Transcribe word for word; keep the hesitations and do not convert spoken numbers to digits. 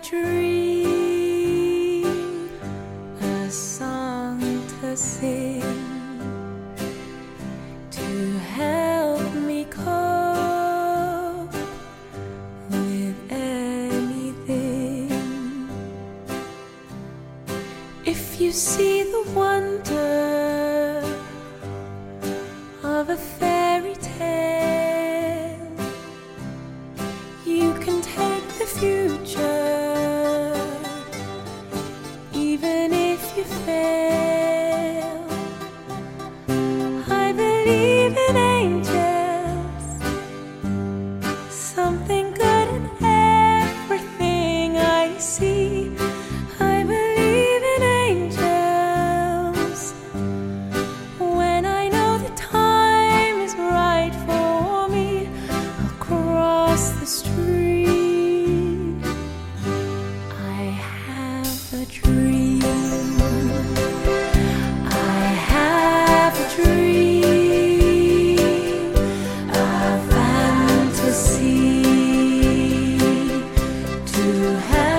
dream, a song to sing, to help me cope with anything. If you see the wonder of a fairy tale, you can take the future, even if you fail. I believe in angels, something good in everything I see. I believe in angels when I know the time is right for me. Across the street, I have a dream. I have a dream, a fantasy, to have